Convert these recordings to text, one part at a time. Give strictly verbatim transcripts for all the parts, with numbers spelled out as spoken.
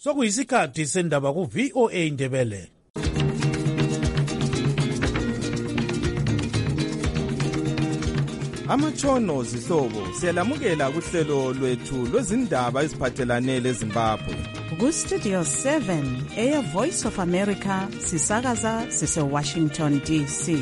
Sokuyisikhathi sendaba ku V O A Ndebele. Amatshono zihlobo siyalamukela kuhlelo lwethu lwezindaba eziphathelane leZimbabwe. Ku Studio seven, Air Voice of America, sisakaza sise Washington D C.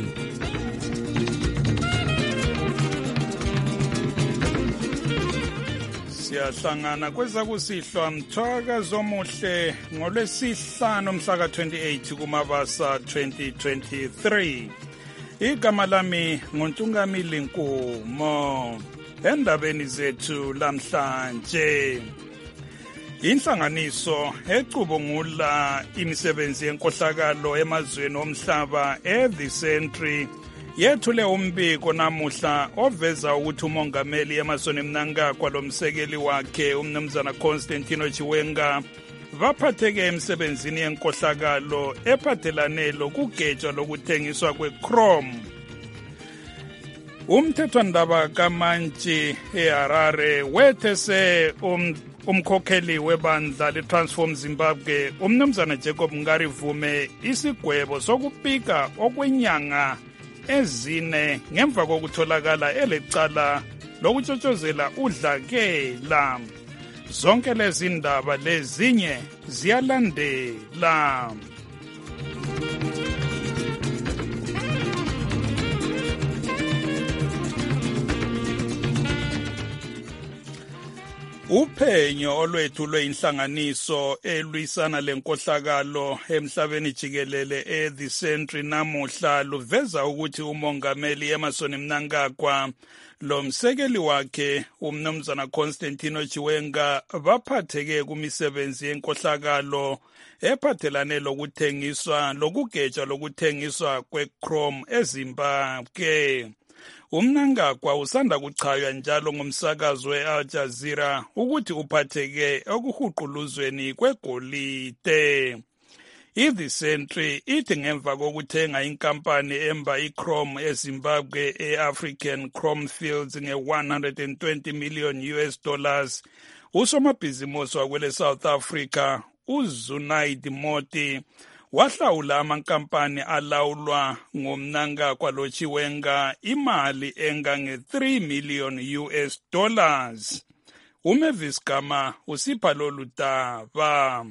Siyahlangana kwezakusihlwa mthwakazo omuhle ngolwesihlanu mhla ka twenty-eight kuMabasa twenty twenty-three. Igama lami nguNtungamili Nkumo. Endabeni zethu lamhlanje, inhlanganiso ecubungula imisebenzi yenkohlakalo emazweni omhlaba e-The Century yethule umbiko namuhla oveza ukuthi umongameli Emmerson Mnangagwa lomsekeli wakhe umnumzana Constantino Chiwenga baphatheke emsebenzini yenkohlakalo ephathelane lokugeja lokuthengiswa kwe-chrome. Umthethwandaba kaMantshi eHarare wethese um, umkhokheli webandla leTransform Zimbabwe umnumzana Jacob Ngarivume isigwebo sokupika okwenyanga ezine ngemva kokutholakala elecala lokutshotshozela udlakela. Zonke lezi ndaba lezinye ziyalandela. Uphenyo olwethulwe inhlanganiso elwisana lenkohlakalo emhlabeni jikelele e-The Century namuhla luveza ukuthi umongameli Emmerson Mnangagwa lomsekeli wakhe umnumzana Constantino Chiwenga baphatheke kumisebenzi yenkohlakalo ephathelane lokuthengiswa lokugeja lokuthengiswa kwe-chrome eZimbabwe. UMnangagwa usanda kuchaywa njalo ngumsakazo we-Al Jazeera ukuthi uphatheke okuhuquluzweni kwegolide. I-The Century ithi ngemva kokuthenga inkampani emba i-chrome eZimbabwe e-African Chrome Fields nge-one hundred twenty million U S dollars, usomabhizimusi wakwele South Africa uZunaid Moti wahlawula amankampani alawulwa ngumnangagwa lo Chiwenga imali engange three million U S dollars. uMavis Gama usipha lolu daba.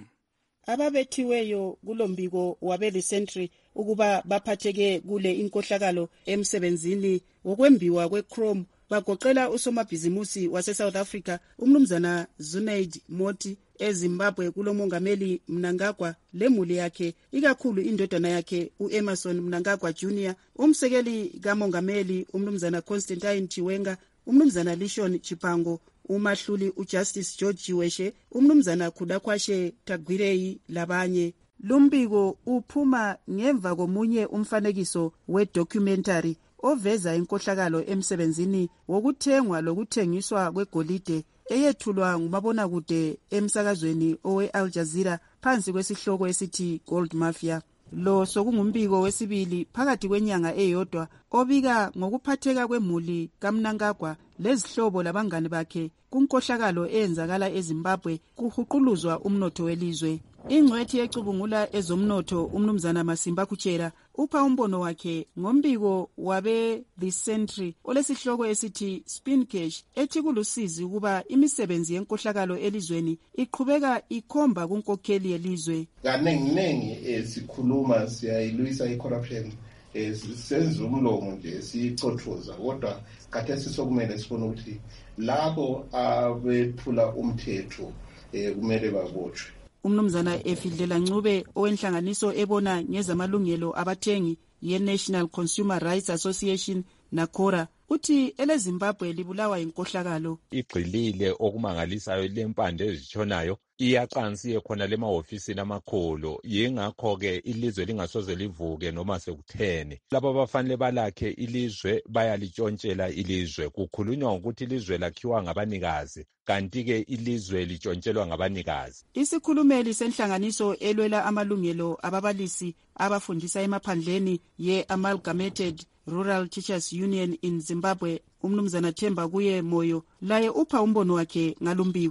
Ababethiweyo kulombiko wabeli Century ukuba baphatheke kule inkohlakalo emsebenzini wokwembiwa kwe-chrome bagoqela usomabhizimusi wase-South Africa umnumzana Zunaid Moti, eZimbabwe kulomongameli Mnangagwa lemuli yakhe ikakhulu indodana yakhe uEmmerson Mnangagwa Junior, umsekeli kamongameli umnumzana Constantine Chiwenga, umnumzana Lishon Chipango, umahluli uJustice George Jiweshe, umnumzana Khudakwashe Tagwirei labanye. Lumbiko uphuma ngemva komunye umfanekiso we-documentary oveza inkohlakalo emsebenzini wokuthengwa lokuthengiswa kwegolide eyethulwa ngumabonakude emsakazweni owe-Al Jazeera phansi kwesihloko esithi Gold Mafia. Lo sokungumbiko wesibili phakathi kwenyanga eyodwa obika ngokuphatheka kwemuli kaMnangagwa lezihlobo labangane bakhe kunkohlakalo eyenzakala eZimbabwe kuhuquluzwa umnotho welizwe. Ingcwethi ecubungula ezomnotho umnumzana Masimba Kuchera upha umbono wakhe ngombiko wabe The Century olesihloko esithi Spin Cash ethi kulusizi ukuba imisebenzi yenkohlakalo elizweni iqhubeka ikhomba kunkokheli yelizwe. Kanenginengi esikhuluma siyayilwisa i-corruption, senza umlomo nje sicothoza, kodwa khathesi sokumele sibone ukuthi labo abephula umthetho kumele babotshwe. Umnumzana Efidlela Ncube owenhlanganiso ebona ngezamalungelo abathengi ye-National Consumer Rights Association NACORA uthi eleZimbabwe libulawa inkohlakalo. Igxilile okumangalisayo lempande ezitshonayo iyaqansiye khona lemahofisini amakhulu, yingakho-ke ilizwe lingasoze livuke noma sekuthene. Laba abafanele balakhe ilizwe bayalitshontshela ilizwe. Kukhulunywa ngokuthi ilizwe lakhiwa ngabanikazi, kanti-ke ilizwe litshontshelwa ngabanikazi. Isikhulumeli senhlanganiso elwela amalungelo ababalisi abafundisa emaphandleni ye-Amalgamated Rural Teachers Union in Zimbabwe umnumzana Themba kuye Moyo laye upha umbono wakhe ngalumbiko.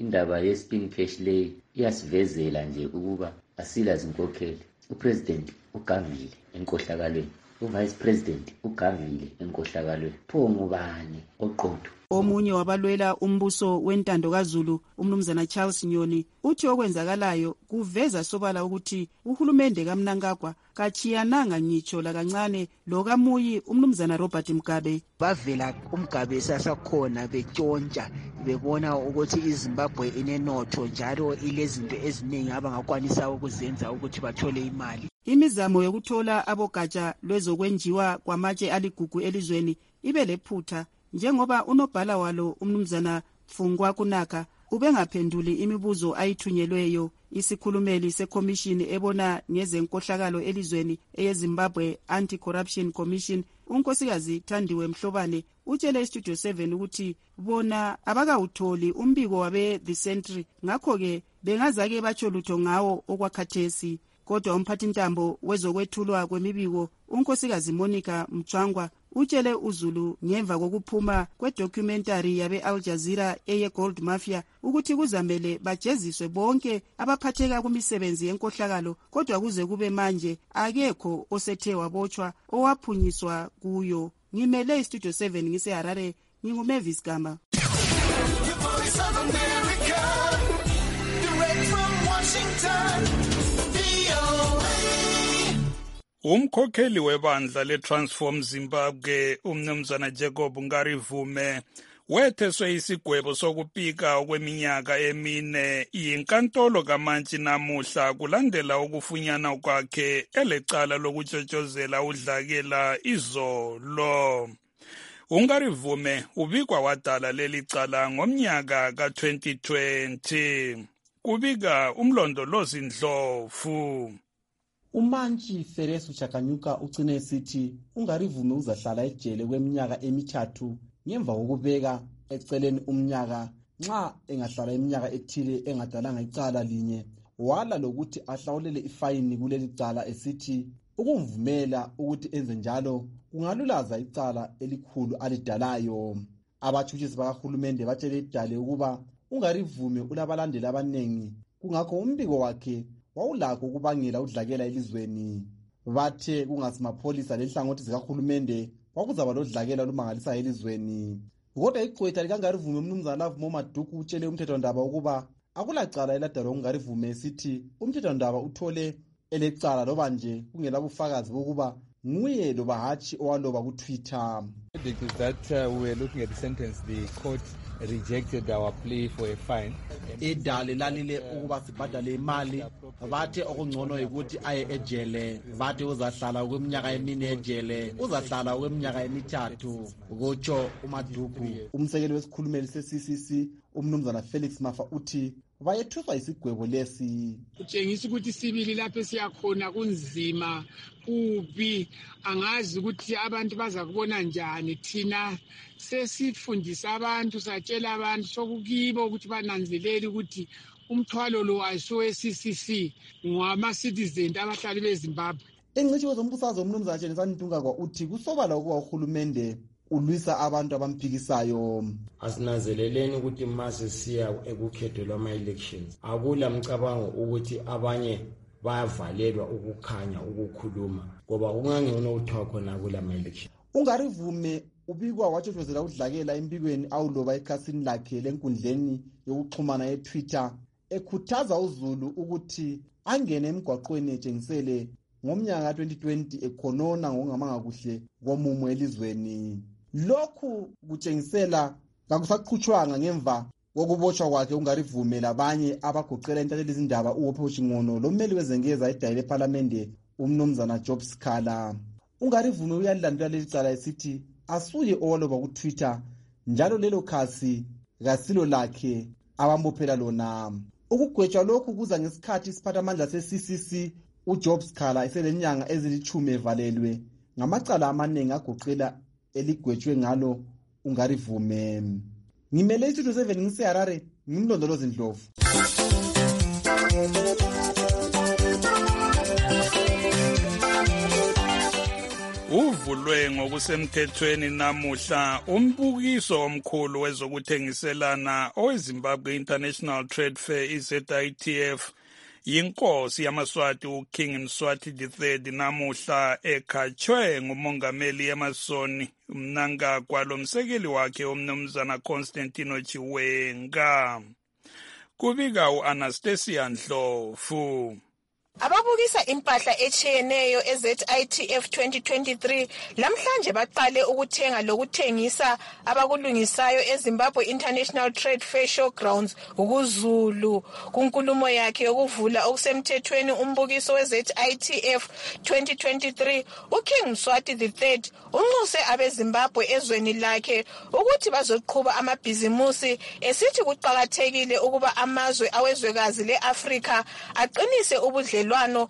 indaba ye-spin cash lay iyasivezela nje ukuba asila zinkokheli. Upresident ugangile enkohlakalweni, uvice president ugangile enkohlakalweni. Pho ngubani oqotho? Omunye wabalwela umbuso wentando kaZulu, umnumzana Charles Nyoni, uthi okwenzakalayo kuveza sobala ukuthi uhulumende kaMnangagwa kachiyananga ngitsho la kancane lo kamuyi umnumzana Robert Mugabe. Bavela uMgabe sasakhona betshontsha bebona ukuthi iZimbabwe inenotho njalo ilezinto eziningi abangakwanisa ukuzenza ukuthi bathole imali. Imizamo yokuthola abogatsha lwezokwenjiwa kwamatshe aligugu elizweni ibe lephutha, njengoba unobhala walo umnumzana Fungwa Kunaka ubengaphenduli imibuzo ayithunyelweyo. Isikhulumeli seCommission ebona ngezenkohlakalo elizweni eyeZimbabwe Anti-Corruption Commission, unkosikazi Thandiwe Mhlobane, utshele iStudio seven ukuthi bona abakawutholi umbiko wabe The Century, ngakho-ke bengazake batsho lutho ngawo okwakhathesi. Kodwa umphathintambo wezokwethulwa kwemibiko unkosikazi Monica Mchwangwa utshele uZulu ngemva kokuphuma kwedocumentary yabe Al Jazeera eye Gold Mafia ukuthi kuzamele bajeziswe bonke abaphatheka kumisebenzi yenkohlakalo, kodwa kuze kube manje akekho osethe wabotshwa owaphunyiswa kuyo. Ngimele iStudio seven ngiseHarare, nginguMavis Gama. Umkhokheli webandla leTransform Zimbabwe umnumzana Jacob Ngarivume wetheswe isigwebo sokupika okweminyaka emine yinkantolo kaMantshi namuhla kulandela ukufunyana kwakhe elecala lokutshotshozela udlakela izolo. Ungarivume ubikwa wadala leli cala ngomnyaka ka twenty twenty. Kubika umlondolozi Ndlovu. uMantshi Feresu Chakanyuka ugcine esithi Ungarivume uzahlala ejele kweminyaka emithathu ngemva kokubeka eceleni umnyaka nxa engahlala iminyaka ethile engadalanga icala linye, wala lokuthi ahlawulele ifayini kuleli cala esithi ukumvumela ukuthi enze njalo kungalulaza icala elikhulu alidalayo. Abatshutshisi bakahulumende batshele idale ukuba Ungarivume ulabalandeli abanengi, kungakho umbiko wakhe wawulakho ukubangela udlakela elizweni. Bathe kungasimapholisa lenhlangothi zikahulumende kwakuzaba lodlakela lumangalisa elizweni. Kodwa icwetha likaNgarivume umnumzana Lavumo Maduku utshele umthethwandaba ukuba akulacala eladalwa uNgarivume esithi umthethwandaba uthole elecala loba nje kungela bufakazi bokuba nguye loba hatshi owaloba kuTwitter. That uh, we were looking at the sentence, the court rejected our plea for a fine. Idale lalile ukuba sibhadale imali, bathe okungcono ukuthi aye ejele, bathe uzahlala kweminyaka emine ejele, uzahlala kweminyaka emithathu. Kutsho uMaduku. Umsekeli wesikhulumeli se-C C C umnumzana Felix Mafa uthi bayethuswa isigwebo lesi. Kutshengisa ukuthi sibili lapho siyakhona kunzima kubi, angazi ukuthi abantu baza kubona njani. Thina sesifundisa abantu, satshela abantu sokukibo ukuthi bananzelele ukuthi umthwalo lo ayisuwe C C C ngwama-citizen abahlali beZimbabwe. Ingcitshi zombusazwe umnumzana Jenisani Ntungagwa uthi kusobala ukuba uhulumende ulwisa abantu abamphikisayo. Asinanzeleleni ukuthi mase siya ekukhetho lwama-elections akula mcabango ukuthi abanye bayavalelwa ukukhanya ukukhuluma ngoba kungangcono uthiwa khona kulama-election. Ungarivume ubikwa watshotshozela udlakela embikweni awuloba ekhasini lakhe lenkundleni yokuxhumana yeTwitter ekhuthaza uZulu ukuthi angene emgwaqweni etshengisele ngomnyaka ka twenty twenty ekhonona ngokungamanga kuhle komumo elizweni. Lokhu kutshengisela kakusaqhutshwanga ngemva kokubotshwa kwakhe Ungarivume labanye abagoqela intatheli izindaba uWophe Chingono lommeli wezengeza edayile eParliament umnumzana Job Sikhala. Ungarivume uyalilandela leli cala esithi asuye owaloba kuTwitter njalo lelo khasi kasilo lakhe abambophela lona. Ukugwetshwa lokhu kuza ngesikhathi isiphathamandla se-C C C uJob Sikhala eselenyanga ezilithumi evalelwe ngamacala amaningi agoqela eligwetshwe ngalo Ungarivume. Ngimele iStudio seven ngiseHarare, ngimlondolozi Ndlovu. uvulwe ngokusemthethweni namuhla umbukiso omkhulu wezokuthengiselana oweZimbabwe International Trade Fair Z I T F yinkosi yamaswati uKing Mswati the third namuhla ekhatshwe ngumongameli Emmerson Mnangagwa lomsekeli wakhe umnumzana Constantino Chiwenga. Kubika u-Anastasia Ndlovu. Ababukisa impahla echeneyo e-Z I T F twenty twenty-three lamhlanje baqale ukuthenga lokuthengisa abakulungisayo eZimbabwe International Trade Fair Showgrounds ukuZulu. Kunkulumo yakhe yokuvula okusemthethweni umbukiso we-Z I T F twenty twenty-three uKing Mswati the third unxuse abeZimbabwe ezweni lakhe ukuthi bazoqhuba amabhizimusi esithi kuqakathekile ukuba amazwe awezwekazi le-Afrika aqinise ubudle I am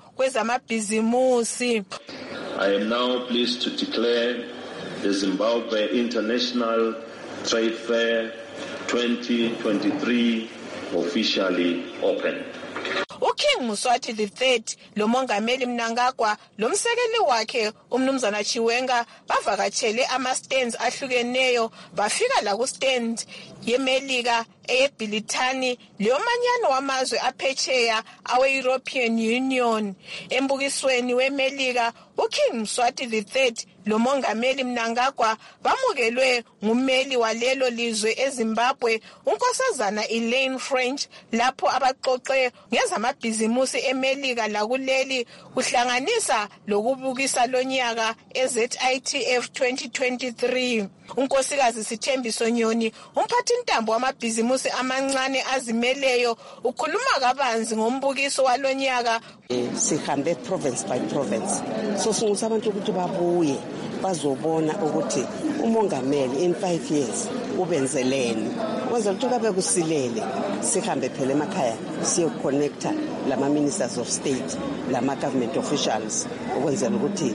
now pleased to declare the Zimbabwe International Trade Fair twenty twenty-three officially open. uKing Mswati the third lomongameli Mnangagwa lomsekeli wakhe umnumzana Chiwenga bavakatshele ama-stands ahlukeneyo bafika la ku-stand yeMelika eyeBhilithani leyomanyano wamazwe aphetsheya awe-European Union. Embukisweni weMelika uKing Mswati the third lomongameli Mnangagwa bamukelwe ngumeli walelo lizwe eZimbabwe unkosazana Elaine French lapho abaxoxe ngezamabhizimusi eMelika lakuleli kuhlanganisa lokubukisa lonyaka e-Z I T F twenty twenty-three. Unkosikazi Sithembiso Nyoni umphathintambo wamabhizimusi amancane azimeleyo ukhuluma kabanzi ngombukiso walonyaka. Sihambe province by province so singusa abantu ukuthi babuye bazobona ukuthi umongameli in five years ubenzeleni kwenza ukuthi kabe kusilele sihambe phela emakhaya siye connecta lama ministers of state lama government officials ukwenzela ukuthi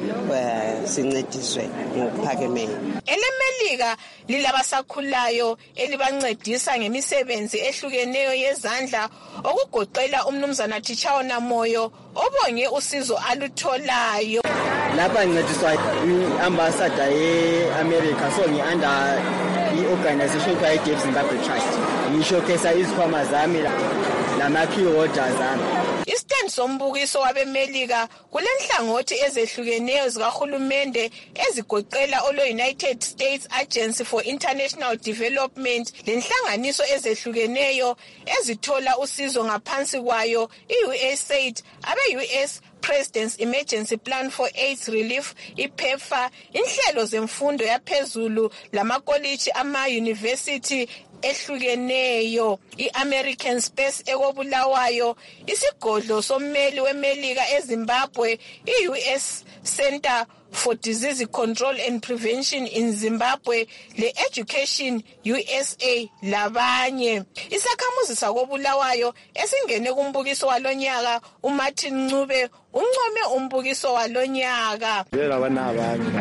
sincediswe ngokuphakemeyo. Elemelika lilabasakhulayo elibancedisa ngemisebenzi ehlukeneyo yezandla okugoqela umnumzana Tichaona Moyo obonge usizo alutholayo. Lapha ngincediswa i-ambassador ye-America so ngi-under i-organization kuthiwa i-Deaf Zimbabwe Trust. Ngishowcase izikhwama zami nama-key holders zami. Istand sombukiso wabemelika kulenhlangothi ezehlukeneyo zikahulumende ezigoqela olo-United States Agency for International Development lenhlanganiso ezehlukeneyo ezithola usizo ngaphansi kwayo i-U S A I D, abe-U S President's Emergency Plan for AIDS Relief, iPEPFAR, inhlelo zemfundo yaphezulu lamakoliji ama-university ehlukeneyo, i-American Space ekobulawayo, isigodlo sommeli wemelika eZimbabwe, i-U S Center for Disease Control and Prevention in Zimbabwe, le-Education U S A labanye. Isakhamuzi sakobulawayo esingene kumbukiso walonyaka uMartin Ncube uncome umbukiso walonyaka. Vela bana abantu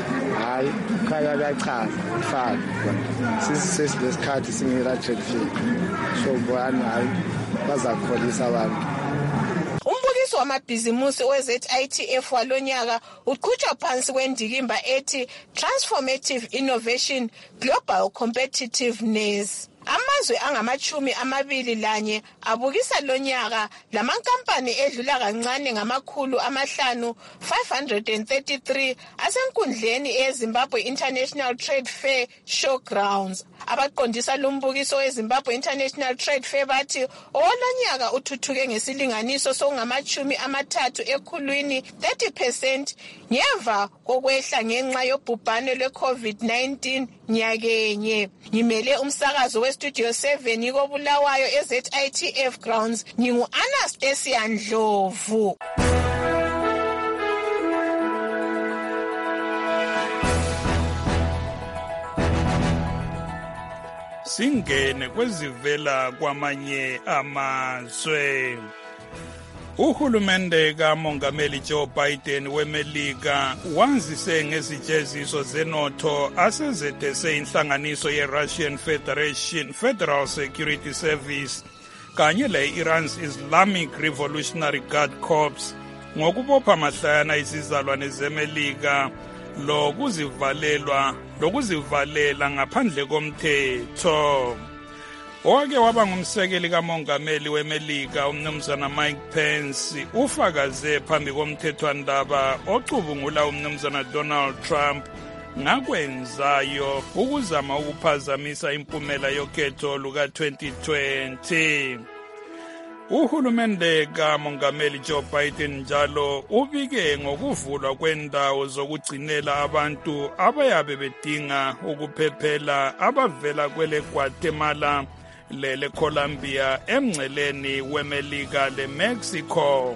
hayi khaya kachaza faka sisi sesilesikhathi singela trade fair so bwana hayi bazakholisa abantu. Umbukiso wamabhizimusi we-Z I T F walonyaka uqhutshwa phansi kwendikimba ethi Transformative Innovation Global Competitiveness. Amazwe angamachumi amabili lanye abukisa lonyaka lamankampani edlula kancane ngamakhulu amahlanu five hundred thirty-three asenkundleni eZimbabwe International Trade Fair Showgrounds. Abaqondisa lumbukiso weZimbabwe International Trade Fair bathi owolonyaka uthuthuke ngesilinganiso songamachumi amathathu ekhulwini thirty percent ngemva kokwehla ngenxa yobhubhane lwe-COVID nineteen nyakenye. Ngimele umsakazo we Studio seven ikobulawayo e-Z I T F grounds ngingu-Anastasia Ndlovu. Singene kwezivela kwamanye amazwe. Uhulumende kaMongameli Joe Biden weMelika wanzise ngezijeziso zenotho asezedese inhlanganiso ye-Russian Federation Federal Security Service kanye le-Iran's Islamic Revolutionary Guard Corps ngokubopha mahlayana izizalwane zeMelika lokuzivalelwa lokuzivalela ngaphandle komthetho. Owake waba ngumsekeli kamongameli weMelika umnumzana Mike Pence ufakaze phambi komthethwandaba ocubungula umnumzana Donald Trump ngakwenzayo ukuzama ukuphazamisa impumela yokhetho luka twenty twenty. Uhulumende kamongameli Joe Biden njalo ubike ngokuvulwa kwendawo zokugcinela abantu abayabe bedinga ukuphephela abavela kwele Guatemala lele Colombia emngceleni weMelika le Mexico.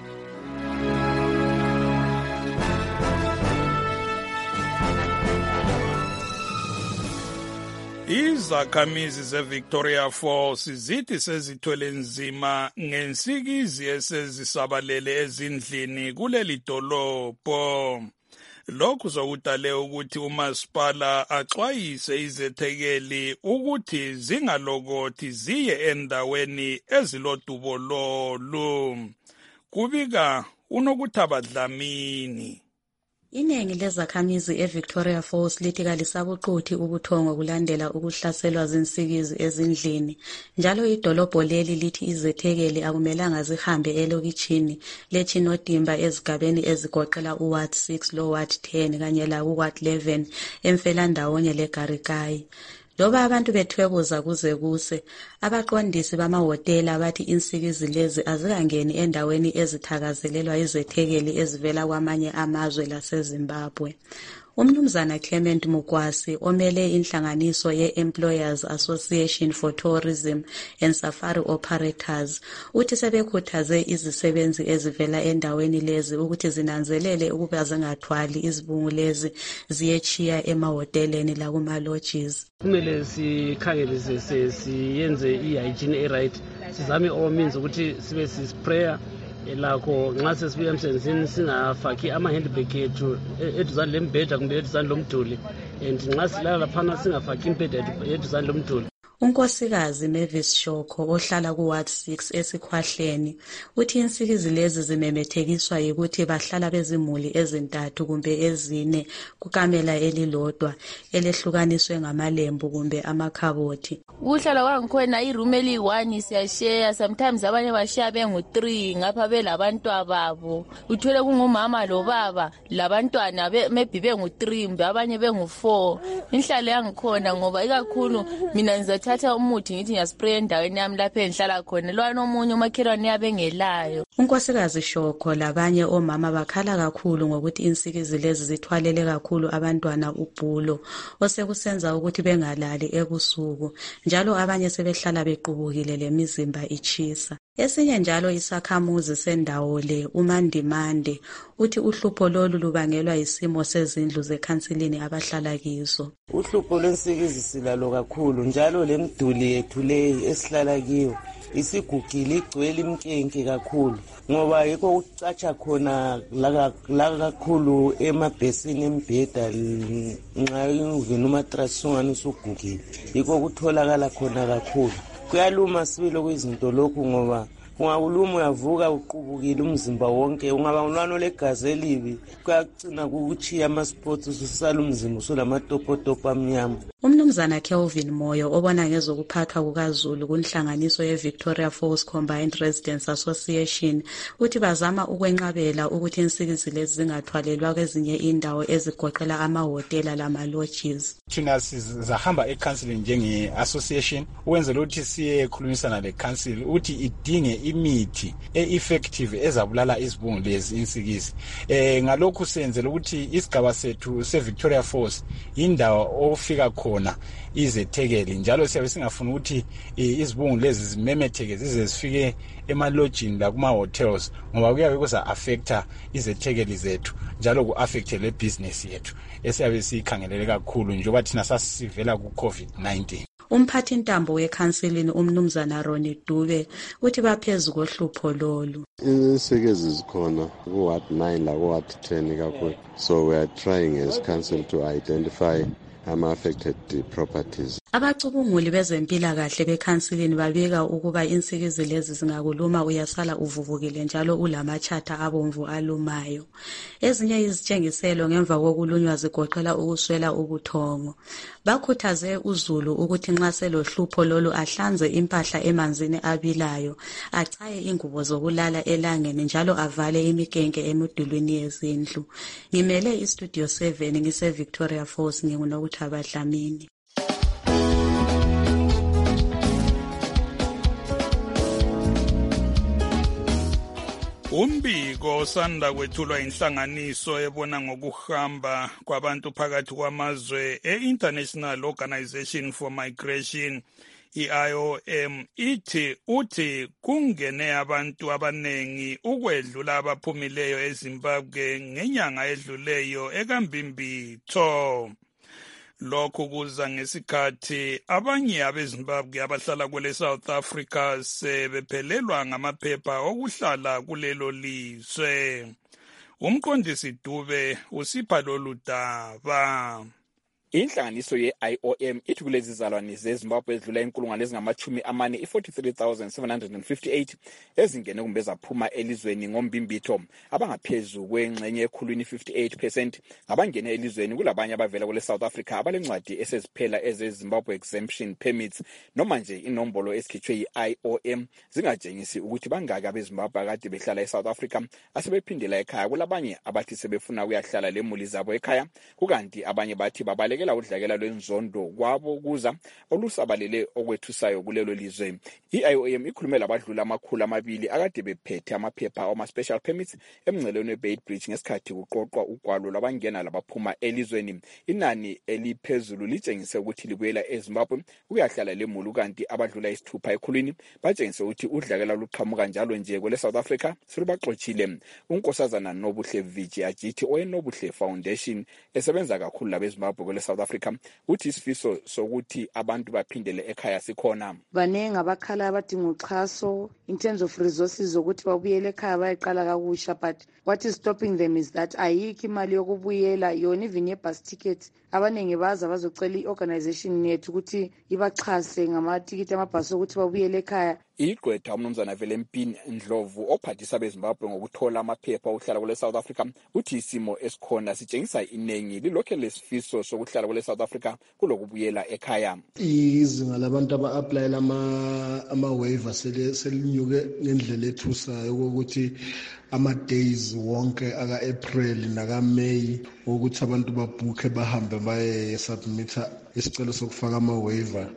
Izakhamizi zeVictoria Falls zithi sezithwele nzima ngensikizi esezisabalele ezindlini kuleli dolobho. Lokhu sokudale ukuthi umasipala axwayise izethekeli ukuthi zingalokothi ziye endaweni ezilodubololu. Kubika uNokuthaba Dlamini. Iningi lezakhamizi eVictoria Falls lithi kalisabuquthi ubuthongo kulandela ukuhlaselwa zinsikizi ezindlini. Njalo idolobho leli lithi izethekeli akumelanga zihambe elokitshini leChinodimba ezigabeni ezigoqela uWard six loWard ten kanye lakuWard eleven emfelandawonye leGarikai. Loba abantu bethwebuza kuze kuse, abaqondisi bamahotela bathi insikizi lezi azikangeni endaweni ezithakazelelwa izethekeli ezivela kwamanye amazwe laseZimbabwe. Umnumzana Clement Mukwasi omele inhlanganiso ye-Employers Association for Tourism and Safari Operators uthi sebekhuthaze izisebenzi ezivela endaweni lezi ukuthi zinanzelele ukuba zingathwali izibungu lezi ziyechiya emahoteleni lakumalodges. Kumele sikhangelise siyenze i-hygiene e-right, sizame all means ukuthi sibe sisprayer lakho nxa sesibuya emsebenzini singafaki ama-handbag ethu eduzane lembheda kumbe eduzane lomduli, and nxa silala laphana singafaki impeda eduzane lomduli. Unkosikazi Mavis Shoko ohlala kuWard six esikhwahleni uthi insikizi lezi zimemethekiswa yikuthi bahlala bezimuli ezintathu kumbe ezine kukamela elilodwa elehlukaniswe ngamalembu kumbe amakhabothi. Uhlala kwangikhona iroom eli-one siyashare, sometimes abanye bashare bengu-three ngapha belabantwana babo. Uthole kungumama lobaba labantwana maybe bengu-three mbe abanye bengu-four. Inhlalo yangikhona ngoba ikakhulu mina ngizathatha umuthi ngithi ngiyaspray endaweni yami lapho engihlala khona, lwana omunye umakhelwane yabe ngelayo. Unkosikazi Shoko labanye omama bakhala kakhulu ngokuthi insikizi lezi zithwalele kakhulu abantwana ubhulo osekusenza ukuthi bengalali ebusuku, njalo abanye sebehlala bequbukile lemizimba ichisa. Esinye njalo isakhamuzi sendawo le uMandimande uthi uhlupho lolu lubangelwa isimo sezindlu zekhansilini abahlala kizo. Uhlupho lwensikizi silalo kakhulu, njalo lemduli yethu leyi esihlala kiyo isigugile igcwele imkenke kakhulu, ngoba yikho ukucatsha khona la kakhulu emabhesini embheda nxa uvena umatrasi ungani usugugile, yikho kutholakala khona kakhulu. Kuyaluma sibili kwizinto lokhu ngoba ungakuluma uyavuka uqubukile umzimba wonke, ungaba ngulwano legazi elibi kuyagcina kukuchiya ama-spots usala umzimba usulamatopotopo amnyama. Umnumzana Kelvin Moyo obona ngezokuphathwa kukaZulu kunhlanganiso ye-Victoria Falls Combined Residents Association uthi bazama ukwenqabela ukuthi insikizi lezi zingathwalelwa kwezinye indawo ezigoqela amahotela lama-lodges. Thina sizahamba e-counseling njenge-association ukwenzela ukuthi siyekhulumisana le-council ukuthi idinge imithi e-effective ezabulala izibungu lezi insikizi. Eh ngalokhu senzela ukuthi isigaba sethu se-Victoria Falls indawo ofika khona izethekeli, njalo siyabe singafuna ukuthi izibungu lezi zimemetheke zize zifike emalodgini la kuma-hotels ngoba kuyabe kuza affecta izethekeli zethu njalo ku-affecte le business yethu esiyabe siyikhangelele kakhulu njengoba thina sasivela ku-COVID nineteen. Umphathi ntambo wekhansilini umnumzana Ronnie Dube uthi baphezulu kohlupho lolu. Insikizi zikhona ku-Ward nine la ku-Ward ten kakhulu, so we are trying as council to identify ama-affected properties Abacubunguli bezempilakahle bekhansilini babika ukuba insikizi lezi zingakuluma uyasala uvuvukile njalo ulamathatha abomvu alumayo. Ezinye izitshengiselo ngemva kokulunywa zigoqela ukuswela ubuthongo. Bakhuthaze uzulu ukuthi nxa selohlupho lolu ahlanze impahla emanzini abilayo, achaye ingubo zokulala elangeni njalo avale imikenke emidulini yezindlu. Ngimele istudio seven ngise Victoria Falls nginguNokuthaba Dlamini. Umbiko osanda kwethulwa inhlanganiso ebona ngokuhamba kwabantu phakathi kwamazwe e-International Organization for Migration, I O M, ithi uthi kungene abantu abanengi ukwedlula abaphumileyo eZimbabwe ngenyanga edluleyo ekambimbitho. Lokhu kuza ngesikhathi abanye abeZimbabwe abahlala kwele South Africa sebephelelwa ngamaphepha okuhlala kulelo lizwe. Umqondisi Dube usipha lolu daba. Inhlanganiso ye-I O M ithi kulezi zalwane zeZimbabwe edlula inkulungwane ezingamachumi amane i-forty-three thousand seven hundred fifty-eight ezingene kumbe zaphuma elizweni ngombimbitho, abangaphezu kwengxenye ekhulwini fifty-eight percent ngabangene elizweni kulabanye abavela kule South Africa abalencwadi eseziphela eze-Zimbabwe exemption permits, noma nje inombolo esikhitshwe yi-I O M zingatshengisi ukuthi bangaki abeZimbabwe akade behlala eSouth Africa asebephindela ekhaya. Kulabanye abathi sebefuna ukuyahlala lemuli zabo ekhaya, kukanti abanye bathi babale udlakela lwenzondo kwabo kuza olusabalele okwethusayo kulelo lizwe. I-I O M ikhulume labadlula amakhulu amabili akade bephethe amaphepha ama special permits emngceleni weBeitbridge ngesikhathi kuqoqwa ugwalo lwabangena labaphuma elizweni. Inani eliphezulu litshengise ukuthi libuyela eZimbabwe ukuyahlala lemuli, kanti abadlula isithupha ekhulwini batshengise ukuthi udlakela luqhamuka njalo nje kwele South Africa selubaxotshile. Unkosazana Nobuhle Viji ajithi oyeNobuhle Foundation esebenza kakhulu labeZimbabwe kwele South Africa uthi isifiso sokuthi abantu baphindele ekhaya sikhona. Banengi abakhala abadinga uxhaso in terms of resources zokuthi babuyele ekhaya bayiqala kakusha, but what is stopping them is that ayikho imali yokubuyela, yona even ye-bus ticket. Abanengi baza bazocela i-organization yethu ukuthi ibaxhase ngamatikiti amabhasi ukuthi babuyele ekhaya. Igqwetha umnumzana Velempini Ndlovu ophathisa beZimbabwe ngokuthola amaphepha okuhlala kule South Africa uthi isimo esikhona sitshengisa inengi lilokhe lesifiso sokuhlala kule South Africa kulokubuyela ekhaya. Izinga labantu aba-applyela ama-waiver selinyuke ngendlela ethusayo ukuthi ama-days wonke aka-April naka-May ukuthi abantu babhukhe bahambe baye-submitha isicelo sokufaka ama-waiver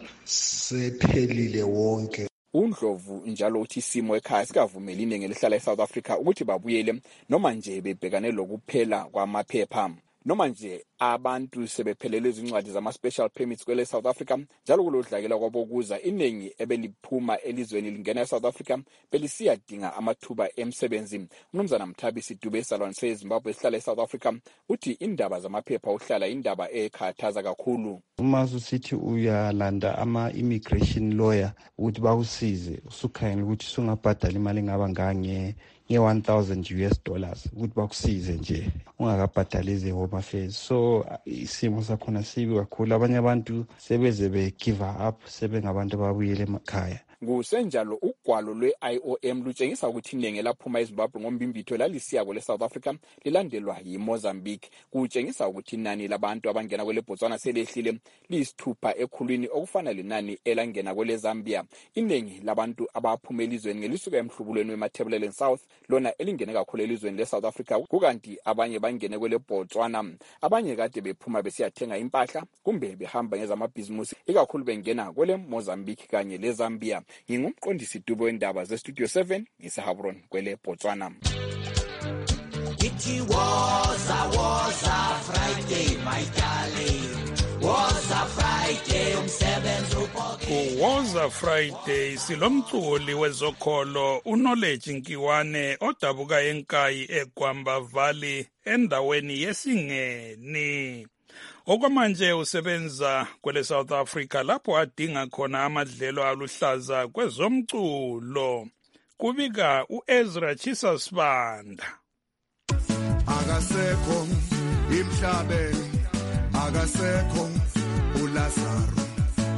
sephelile wonke. uNdlovu njalo uthi isimo ekhaya sikavumeli iningi elihlala eSouth Africa ukuthi babuyele noma nje bebhekane lokuphela kwamaphepha. Noma nje abantu sebephelele izincwadi zama-special permits kwele South Africa njalo kulodlakela kwabokuza iningi ebeliphuma elizweni lingena eSouth Africa belisiyadinga amathuba emsebenzi. Umnumzana Mthabisi Dube esalwane seZimbabwe esihlala eSouth Africa uthi indaba zamaphepha uhlala indaba ekhathaza kakhulu. Uma usithi uyalanda ama-immigration lawyer ukuthi bawusize usukhangela ukuthi sungabhadala imali engaba ngange nge-one thousand U S dollars ukuthi bakusize nje ungakabhadali eze-Home Affairs. So isimo sakhona sibi kakhulu, abanye abantu sebeze be-give up, sebengabantu ababuyele emakhaya. Kusenjalo ugwalo lwe-I O M lutshengisa ukuthi iningi laphuma eZimbabwe ngombimbitho lalisiya kwele South Africa lilandelwa yiMozambique. Kutshengisa ukuthi inani labantu abangena kwele Botswana selehlile liyisithupha ekhulwini okufana lenani elangena kwele Zambia. Iningi labantu abaphuma elizweni ngelisuka emhlubulweni weMatabeleland South lona elingene kakhulu elizweni leSouth Africa, kukanti abanye bangene kwele Botswana. Abanye kade bephuma besiyathenga impahla kumbe behamba ngezamabhizimusi, ikakhulu bengena kwele Mozambique kanye leZambia. Ngingumqondisi Dube wendaba ze-Studio seven ngiseHabron kwele Botswana. It was a was a Friday, my darling. Was a Friday umsebenzi uphokile. Was a Friday silomculi wezokholo uKnowledge Nkiwane odabuka eNkayi eGwamba Valley endaweni yeSingeni. Okwamanje usebenza kwele South Africa lapho adinga khona amadlelo aluhlaza kwezomculo. Kubika uEzra Chisa Sibanda. Akasekho imhlabeni, akasekho uLazaro,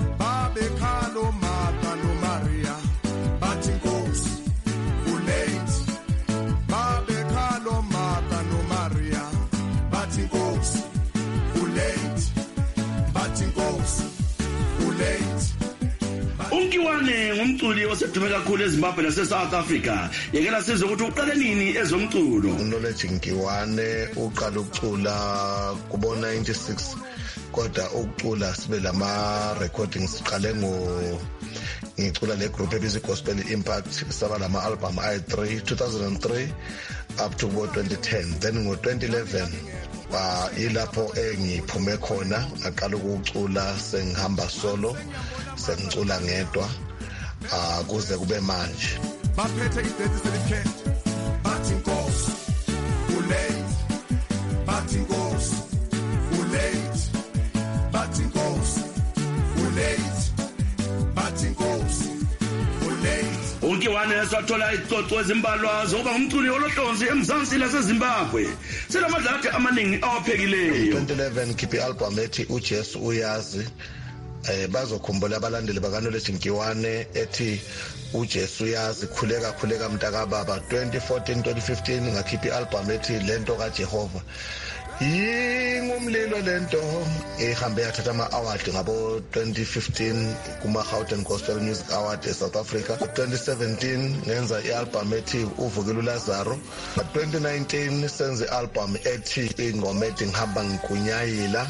babekhalo Martha noMaria bathi Nkosi ulate babekhalo Martha noMaria bathi Nkosi ulate bathi Nkosi ulate. uMkiwane ngumculi osedume kakhulu eZimbabwe nase-South Africa. Yekela sizwe ukuthi uqale nini ezomculo. uNoledge Nkiwane uqala ukucula kubo ninety-six kodwa ukucula sibe lama recordings siqale ngo ngicula le group ebizwa Gospel Impact saba lama album ayi three two thousand three up to twenty ten. Then ngo twenty eleven wa ilapho engiphume khona ngaqala ukucula sengihamba solo sengicula ngedwa ah kuze kube manje. Baphethe idate selikhethe bathi Nkosi ulate bathi Nkosi ulate bathi Nkosi ulate bathi Nkosi ulate. uMkiwane esathola icoco ezimbalwa zokuba ngumculi olohlonzi eMzansi laseZimbabwe. Selamadlakhe amaningi awaphekileyo. twenty eleven khiphi album ethi uJesu uyazi. Eh bazokhumbula abalandeli bakaNoledge Nkiwane ethi uJesu uyazi khuleka khuleka mntaka baba. twenty fourteen twenty fifteen ngakhiphi album ethi lento kaJehova. Yingumlilo lento ehambe yathatha ama-award ngabo twenty fifteen kuma-Gauteng Gospel Music Award eSouth Africa. twenty seventeen ngenza i-album ethi uvukile uLazaro. twenty nineteen senze i-album ethi ingoma ethi ngihamba ngikunyayila.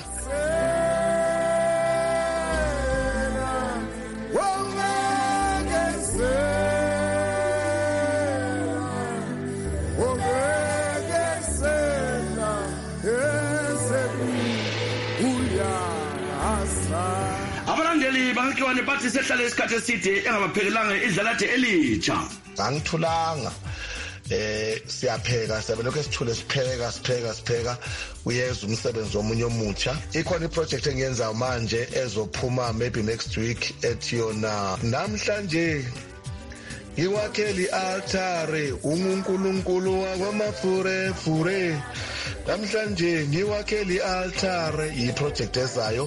Abalandeli bakaNkiwane bathi sehlale isikhathi eside engabaphekelanga idlalathe elitsha. Angithulanga eh siyapheka sebelokho esithule sipheka sipheka sipheka uyeza umsebenzi womunye omutsha. Ikhona iproject engiyenza manje ezophuma maybe next week ethi yona namhlanje ngiwakheli altare uNkulunkulu wakwamafure fure. Namhlanje ngiwakheli altare iproject ezayo.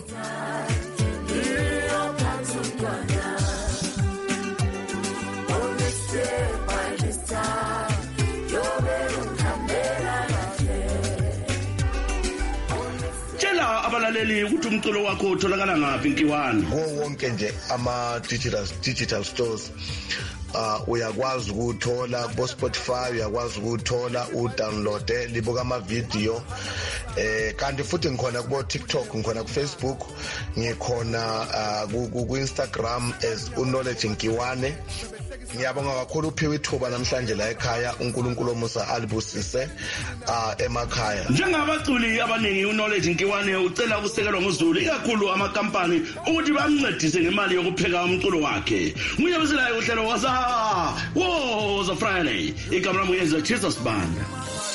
Abalaleli ukuthi umculo wakho utholakala ngaphi Nkiwane? Kuwo wonke nje ama digital digital stores. Uh uyakwazi ukuthola bo Spotify, uyakwazi ukuthola udownload libuka ama video. Eh kanti futhi ngikhona kubo TikTok, ngikhona ku Facebook, ngikhona ku Instagram as uNoledge Nkiwane. Ngiyabonga kakhulu uphiwe ithuba namhlanje la ekhaya. uNkulunkulu omusa alibusise ah emakhaya. Njengabaculi abaningi uNoledge Nkiwane ucela ukusekelwa ngoZulu ikakhulu amakampani ukuthi bamncedise ngemali yokupheka umculo wakhe. Nguye beselayo uhlelo wasa Woza Friday. Igama lami yenza Jesus Banda.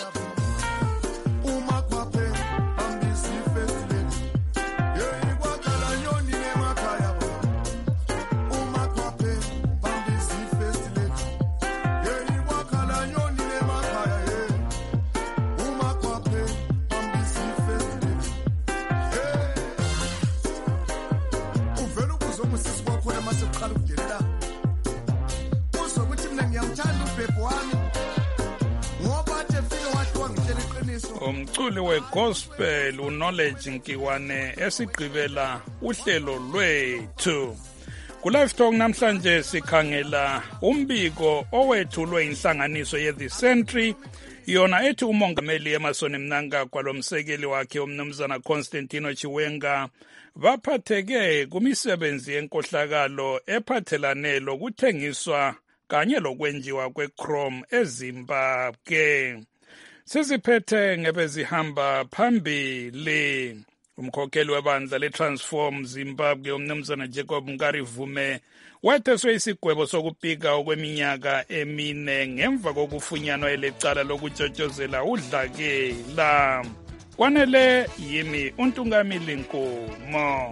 Umculi wegospel uNoledge Nkiwane esigqibela uhlelo lwethu. Ku-Live Talk namhlanje sikhangela umbiko owethulwe inhlanganiso ye-The Century yona ethi umongameli Emmerson Mnangagwa lomsekeli wakhe umnumzana Constantino Chiwenga baphatheke kumisebenzi yenkohlakalo ephathelane lokuthengiswa kanye lokwenjiwa kwe-chrome eZimbabwe. Siziphethe ngebezihamba phambili. Umkhokheli webandla leTransform Zimbabwe umnumzana Jacob Nkarivume wetheswe isigwebo sokupika okweminyaka emine ngemva kokufunyanwa elecala lokutshotshozela udlakela. Kwanele yimi uNtungamili Nkomo.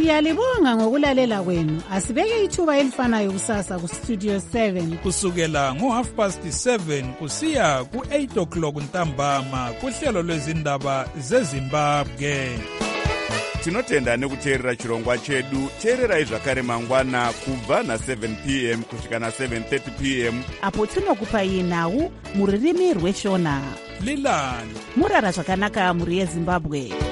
Siyalibonga ngokulalela kwenu. Asibeke ithuba elifanayo kusasa ku Studio seven kusukela ngo half past seven kusiya ku eight o'clock ntambama kuhlelo lwezindaba zeZimbabwe. Tinotenda nekuteerera chirongwa chedu. Teererai zvakare mangwana kubva na seven p m kusvika na seven thirty p m apo tinokupai nhau mururimi rweshona. Lilani murara zvakanaka muri yeZimbabwe.